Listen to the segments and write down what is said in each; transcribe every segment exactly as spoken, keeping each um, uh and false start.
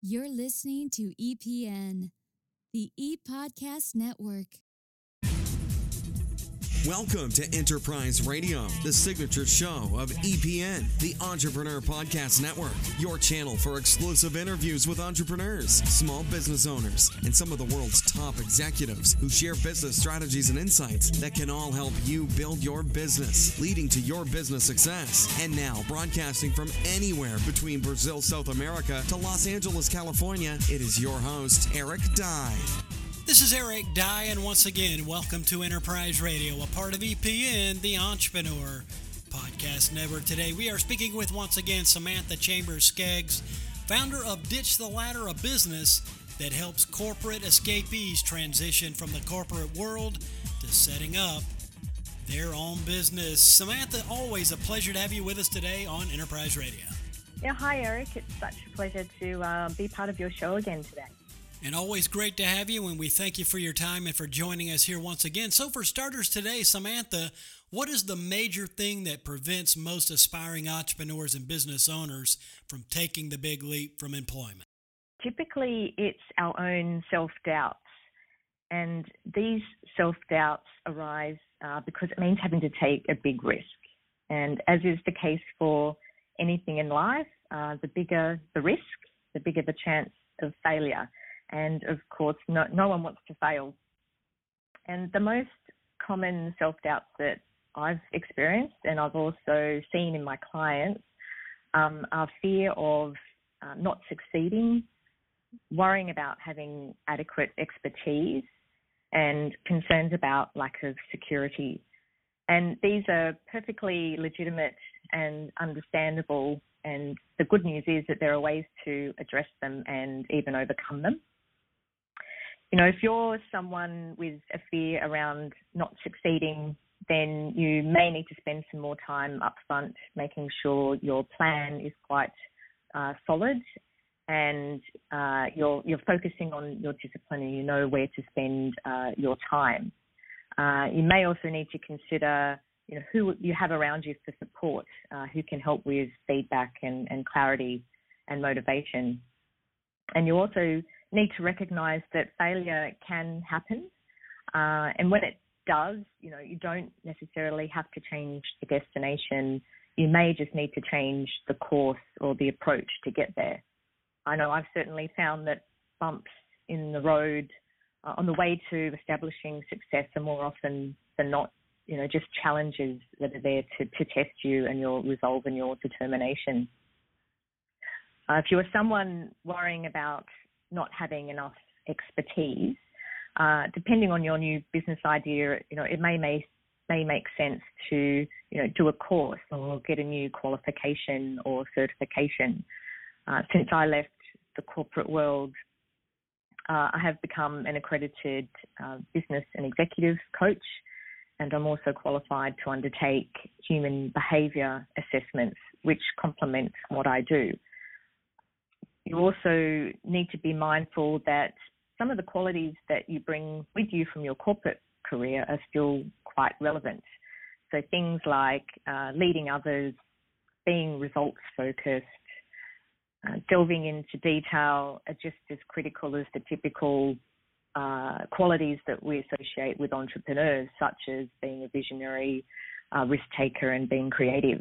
You're listening to E P N, the E-Podcast Network. Welcome to Enterprise Radio, the signature show of E P N, the Entrepreneur Podcast Network, your channel for exclusive interviews with entrepreneurs, small business owners, and some of the world's top executives who share business strategies and insights that can all help you build your business, leading to your business success. And now, broadcasting from anywhere between Brazil, South America to Los Angeles, California, it is your host, Eric Dye. This is Eric Dye, and once again, welcome to Enterprise Radio, a part of E P N, the Entrepreneur Podcast Network. Today, we are speaking with, once again, Samantha Chambers Skeggs, founder of Ditch the Ladder, a business that helps corporate escapees transition from the corporate world to setting up their own business. Samantha, always a pleasure to have you with us today on Enterprise Radio. Yeah, hi, Eric. It's such a pleasure to uh, be part of your show again today. And always great to have you, and we thank you for your time and for joining us here once again. So for starters today, Samantha, what is the major thing that prevents most aspiring entrepreneurs and business owners from taking the big leap from employment? Typically, it's our own self-doubts. And these self-doubts arise uh, because it means having to take a big risk. And as is the case for anything in life, uh, the bigger the risk, the bigger the chance of failure. And of course, no, no one wants to fail. And the most common self-doubts that I've experienced and I've also seen in my clients um, are fear of uh, not succeeding, worrying about having adequate expertise, and concerns about lack of security. And these are perfectly legitimate and understandable. And the good news is that there are ways to address them and even overcome them. You know, if you're someone with a fear around not succeeding, then you may need to spend some more time up front making sure your plan is quite uh, solid and uh, you're, you're focusing on your discipline and you know where to spend uh, your time. Uh, you may also need to consider, you know, who you have around you for support, uh, who can help with feedback and, and clarity and motivation. And you also need to recognize that failure can happen. Uh, and when it does, you know, you don't necessarily have to change the destination. You may just need to change the course or the approach to get there. I know I've certainly found that bumps in the road uh, on the way to establishing success are more often than not, you know, just challenges that are there to, to test you and your resolve and your determination. Uh, if you are someone worrying about not having enough expertise, uh, depending on your new business idea, you know, it may make, may make sense to, you know, do a course or get a new qualification or certification. Uh, since I left the corporate world, uh, I have become an accredited uh, business and executive coach, and I'm also qualified to undertake human behaviour assessments, which complement what I do. You also need to be mindful that some of the qualities that you bring with you from your corporate career are still quite relevant. So things like uh, leading others, being results-focused, uh, delving into detail are just as critical as the typical uh, qualities that we associate with entrepreneurs, such as being a visionary, uh, risk-taker, and being creative.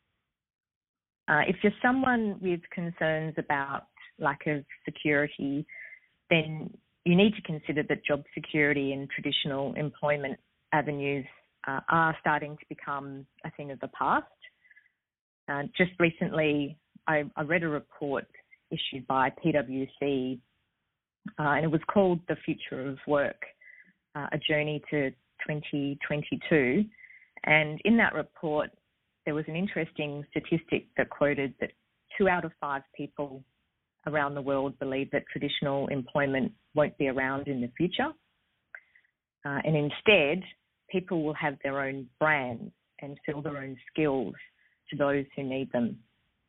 Uh, if you're someone with concerns about lack of security, then you need to consider that job security and traditional employment avenues uh, are starting to become a thing of the past. Uh, just recently, I, I read a report issued by P W C, uh, and it was called The Future of Work, uh, a journey to twenty twenty-two. And in that report, there was an interesting statistic that quoted that two out of five people around the world believe that traditional employment won't be around in the future. Uh, and instead, people will have their own brands and sell their own skills to those who need them.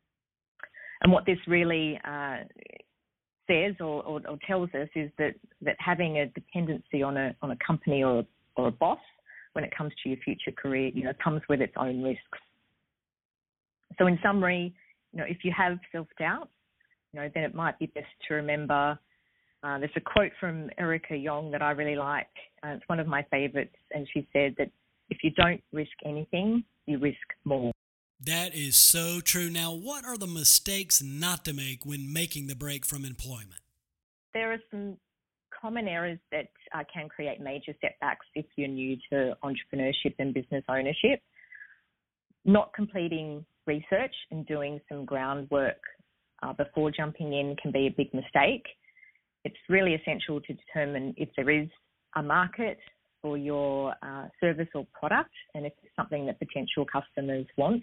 And what this really uh, says or, or, or tells us is that, that having a dependency on a on a company or a, or a boss when it comes to your future career, you know, comes with its own risks. So in summary, you know, if you have self-doubt, you know, then it might be best to remember. Uh, there's a quote from Erica Yong that I really like. Uh, it's one of my favorites, and she said that if you don't risk anything, you risk more. That is so true. Now, what are the mistakes not to make when making the break from employment? There are some common errors that uh, can create major setbacks if you're new to entrepreneurship and business ownership. Not completing research and doing some groundwork uh, before jumping in can be a big mistake. It's really essential to determine if there is a market for your uh, service or product and if it's something that potential customers want.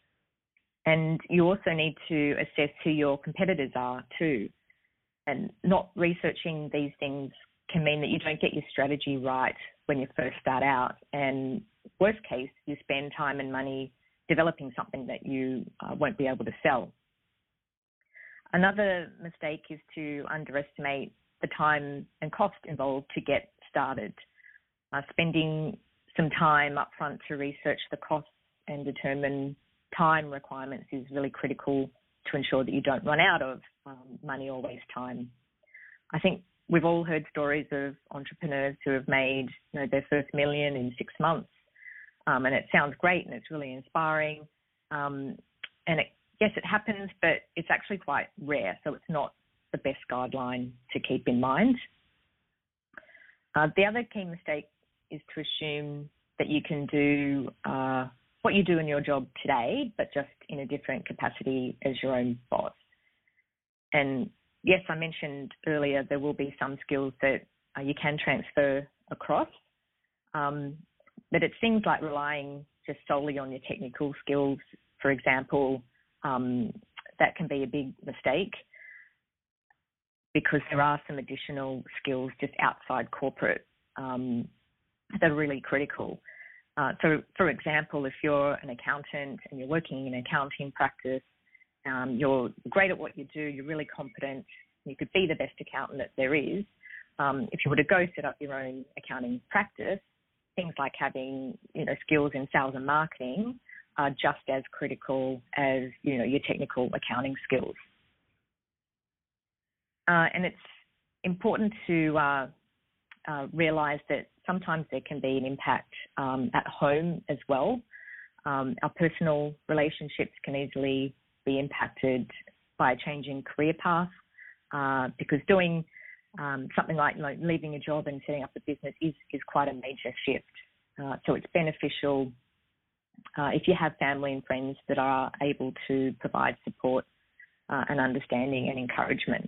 And you also need to assess who your competitors are too. And not researching these things can mean that you don't get your strategy right when you first start out. And worst case, you spend time and money developing something that you uh, won't be able to sell. Another mistake is to underestimate the time and cost involved to get started. Uh, spending some time upfront to research the costs and determine time requirements is really critical to ensure that you don't run out of um, money or waste time. I think we've all heard stories of entrepreneurs who have made, you know, their first million in six months, um, and it sounds great and it's really inspiring. Um, and it, yes, it happens, but it's actually quite rare, so it's not the best guideline to keep in mind. Uh, the other key mistake is to assume that you can do uh, what you do in your job today, but just in a different capacity as your own boss. And yes, I mentioned earlier there will be some skills that uh, you can transfer across, um, but it's things like relying just solely on your technical skills, for example, um, that can be a big mistake because there are some additional skills just outside corporate um, that are really critical. Uh, so, for example, if you're an accountant and you're working in an accounting practice, um, you're great at what you do, you're really competent, you could be the best accountant that there is. Um, if you were to go set up your own accounting practice, things like having, you know, skills in sales and marketing are just as critical as, you know, your technical accounting skills. Uh, and it's important to uh, uh, realise that sometimes there can be an impact um, at home as well. Um, our personal relationships can easily be impacted by a changing career path uh, because doing um, something like, like leaving a job and setting up a business is, is quite a major shift. Uh, so it's beneficial uh, if you have family and friends that are able to provide support uh, and understanding and encouragement.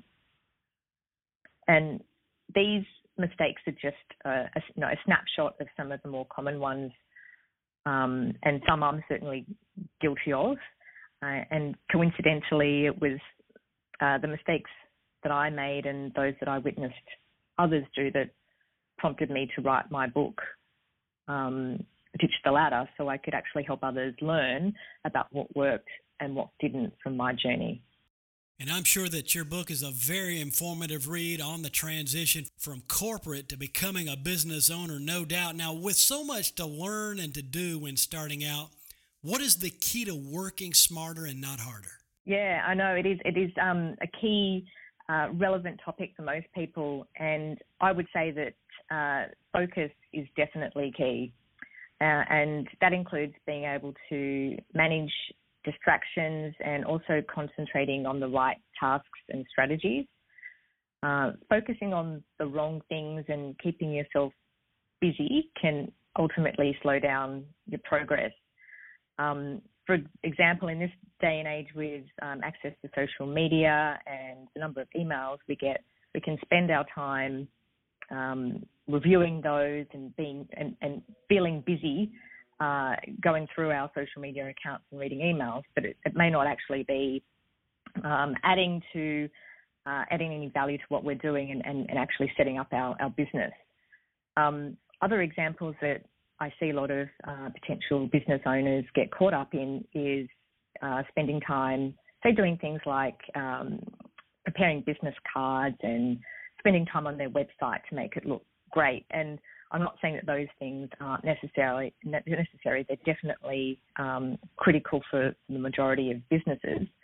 And these mistakes are just uh, a, you know, a snapshot of some of the more common ones, um, and some I'm certainly guilty of. Uh, and coincidentally, it was uh, the mistakes that I made and those that I witnessed others do that prompted me to write my book, um, Ditch the Ladder, so I could actually help others learn about what worked and what didn't from my journey. And I'm sure that your book is a very informative read on the transition from corporate to becoming a business owner, no doubt. Now, with so much to learn and to do when starting out, what is the key to working smarter and not harder? Yeah, I know it is. It is um, a key, uh, relevant topic for most people, and I would say that uh, focus is definitely key, uh, and that includes being able to manage distractions and also concentrating on the right tasks and strategies. Uh, focusing on the wrong things and keeping yourself busy can ultimately slow down your progress. Um, for example, in this day and age with um, access to social media and the number of emails we get, we can spend our time um, reviewing those and being and, and feeling busy uh, going through our social media accounts and reading emails, but it, it may not actually be um, adding to uh, adding any value to what we're doing and, and, and actually setting up our, our business. Um, other examples that I see a lot of uh, potential business owners get caught up in is uh, spending time, say, doing things like um, preparing business cards and spending time on their website to make it look great. And I'm not saying that those things aren't necessarily necessary. They're definitely um, critical for the majority of businesses.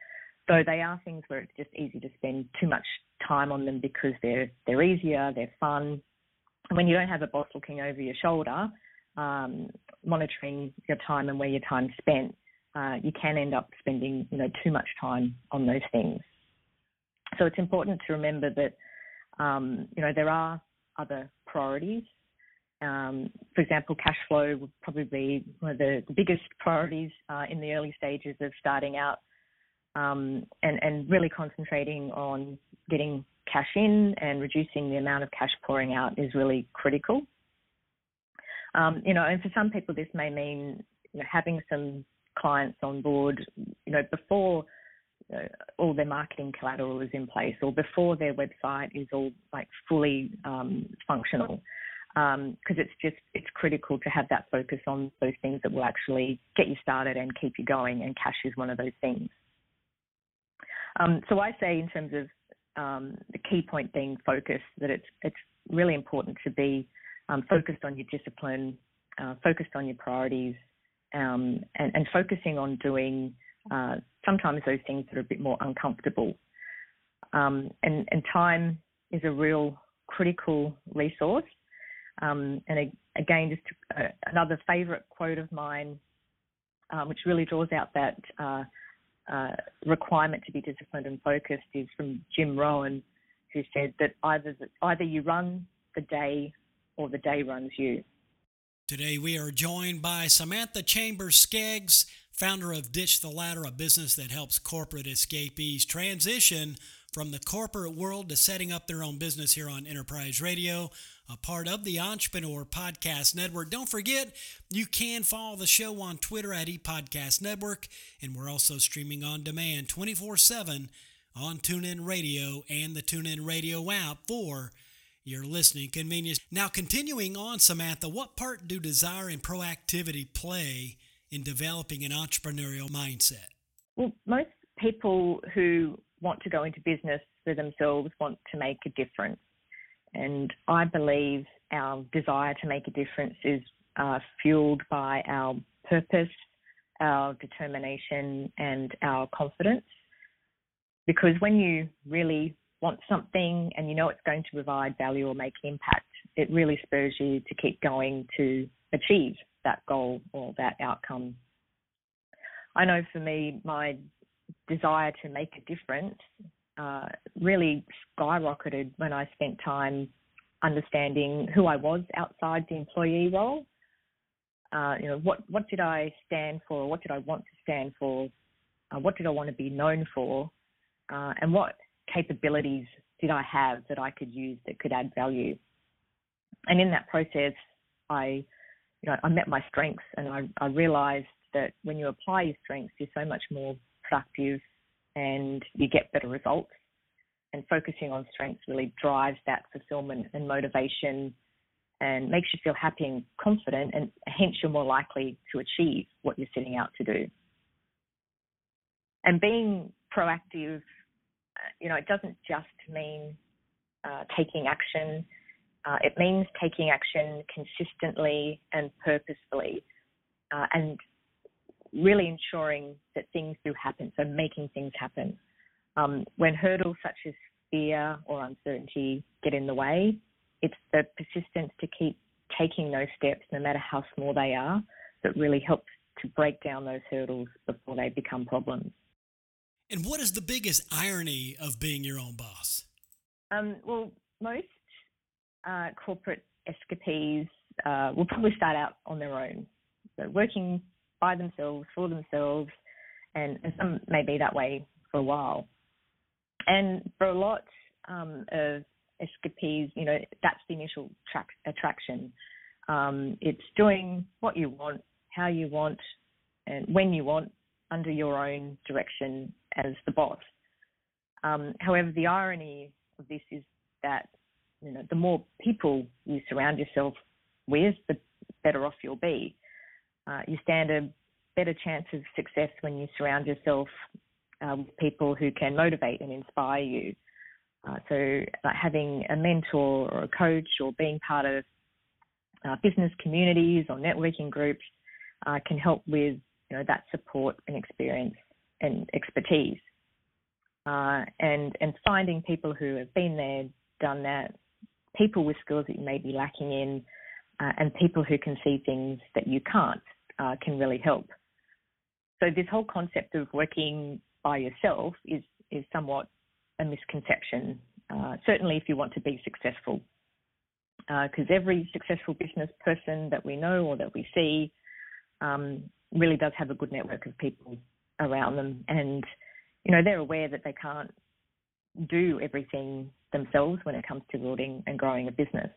So they are things where it's just easy to spend too much time on them because they're they're easier, they're fun. And when you don't have a boss looking over your shoulder, um, monitoring your time and where your time's spent, uh, you can end up spending, you know, too much time on those things. So it's important to remember that, um, you know, there are other priorities. Um, for example, cash flow would probably be one of the, the biggest priorities uh, in the early stages of starting out, um, and, and really concentrating on getting cash in and reducing the amount of cash pouring out is really critical. Um, you know, and for some people, this may mean, you know, having some clients on board, you know, before you know, all their marketing collateral is in place, or before their website is all like fully um, functional. Because um, it's just, it's critical to have that focus on those things that will actually get you started and keep you going, and cash is one of those things. Um, so I say in terms of um, the key point being focus, that it's it's really important to be um, focused on your discipline, uh, focused on your priorities, um, and, and focusing on doing uh, sometimes those things that are a bit more uncomfortable. Um, and, and time is a real critical resource. Um, and again, just uh, another favourite quote of mine, um, which really draws out that uh, uh, requirement to be disciplined and focused, is from Jim Rohn, who said that either either you run the day or the day runs you. Today we are joined by Samantha Chambers Skeggs, founder of Ditch the Ladder, a business that helps corporate escapees transition from the corporate world to setting up their own business here on Enterprise Radio, a part of the Entrepreneur Podcast Network. Don't forget, you can follow the show on Twitter at ePodcast Network, and we're also streaming on demand twenty-four seven on TuneIn Radio and the TuneIn Radio app for your listening convenience. Now, continuing on, Samantha, what part do desire and proactivity play in developing an entrepreneurial mindset? Well, most people who want to go into business for themselves want to make a difference. And I believe our desire to make a difference is uh, fueled by our purpose, our determination, and our confidence. Because when you really want something and you know it's going to provide value or make impact, it really spurs you to keep going to achieve that goal or that outcome. I know for me, my desire to make a difference uh, really skyrocketed when I spent time understanding who I was outside the employee role. Uh, you know, what, what did I stand for? What did I want to stand for? Uh, what did I want to be known for? Uh, and what capabilities did I have that I could use that could add value? And in that process, I, you know, I met my strengths, and I, I realized that when you apply your strengths, you're so much more productive and you get better results. And focusing on strengths really drives that fulfillment and motivation and makes you feel happy and confident, and hence you're more likely to achieve what you're setting out to do. And being proactive, you know, it doesn't just mean uh, taking action. Uh, it means taking action consistently and purposefully, uh, and really ensuring that things do happen, so making things happen. Um, when hurdles such as fear or uncertainty get in the way, it's the persistence to keep taking those steps, no matter how small they are, that really helps to break down those hurdles before they become problems. And what is the biggest irony of being your own boss? Um, well, most uh, corporate escapees uh, will probably start out on their own, so working by themselves, for themselves, and, and some may be that way for a while. And for a lot um, of escapees, you know, that's the initial tra- attraction. Um, it's doing what you want, how you want, and when you want, under your own direction as the boss. Um, however, the irony of this is that, you know, the more people you surround yourself with, the better off you'll be. Uh, you stand a better chance of success when you surround yourself uh, with people who can motivate and inspire you. Uh, so like having a mentor or a coach, or being part of uh, business communities or networking groups uh, can help with, you know, that support and experience and expertise. uh, and, and finding people who have been there, done that, people with skills that you may be lacking in, uh, and people who can see things that you can't uh, can really help. So this whole concept of working by yourself is, is somewhat a misconception, uh, certainly if you want to be successful. Because uh, every successful business person that we know or that we see um, really does have a good network of people around them. And, you know, they're aware that they can't do everything themselves when it comes to building and growing a business.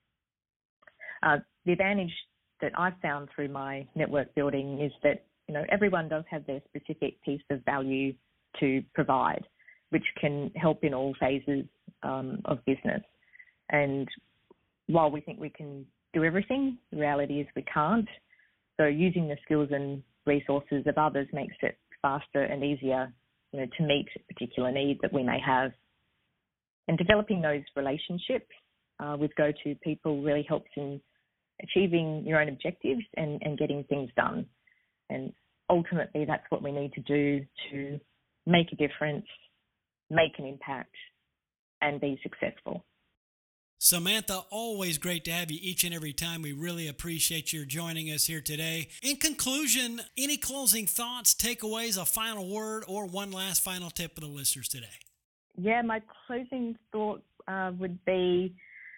Uh, the advantage that I've found through my network building is that, you know, everyone does have their specific piece of value to provide, which can help in all phases um, of business. And while we think we can do everything, the reality is we can't. So using the skills and resources of others makes it faster and easier, you know, to meet a particular need that we may have. And developing those relationships uh, with go-to people really helps in achieving your own objectives and, and getting things done. And ultimately, that's what we need to do to make a difference, make an impact, and be successful. Samantha, always great to have you each and every time. We really appreciate your joining us here today. In conclusion, any closing thoughts, takeaways, a final word, or one last final tip for the listeners today? Yeah, my closing thought uh, would be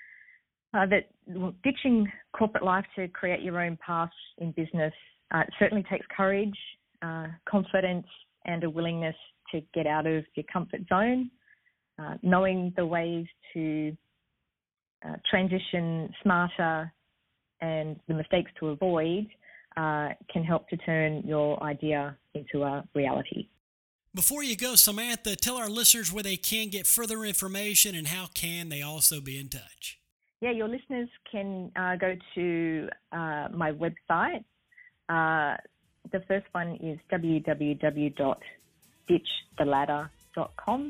uh, that well, ditching corporate life to create your own path in business uh, certainly takes courage, uh, confidence, and a willingness to get out of your comfort zone. Uh, knowing the ways to Uh, transition smarter and the mistakes to avoid uh, can help to turn your idea into a reality. Before you go, Samantha, tell our listeners where they can get further information and how can they also be in touch. Yeah, your listeners can uh, go to uh, my website. Uh, the first one is w w w dot ditch the ladder dot com.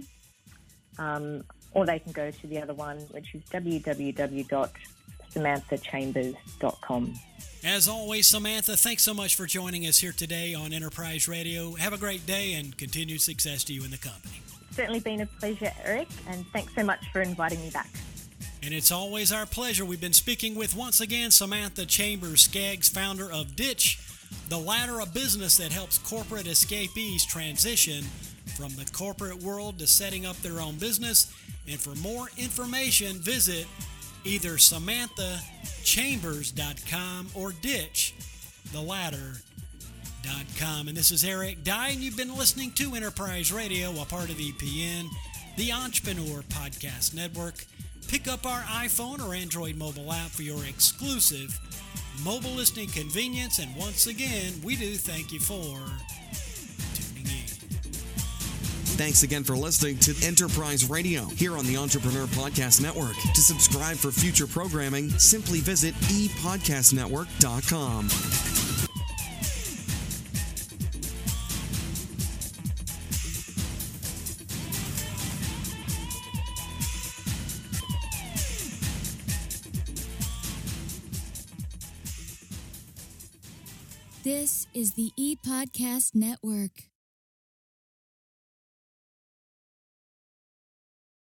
Um, or they can go to the other one, which is w w w dot samantha chambers dot com. As always, Samantha, thanks so much for joining us here today on Enterprise Radio. Have a great day and continued success to you and the company. It's certainly been a pleasure, Eric, and thanks so much for inviting me back. And it's always our pleasure. We've been speaking with, once again, Samantha Chambers Skaggs, founder of Ditch, the ladder of business that helps corporate escapees transition from the corporate world to setting up their own business. And for more information, visit either samantha chambers dot com or ditch the ladder dot com. And this is Eric Dye, and you've been listening to Enterprise Radio, a part of E P N, the Entrepreneur Podcast Network. Pick up our iPhone or Android mobile app for your exclusive mobile listening convenience. And once again, we do thank you for tuning in. Thanks again for listening to Enterprise Radio here on the Entrepreneur Podcast Network. To subscribe for future programming, simply visit e podcast network dot com. This is the E-Podcast Network.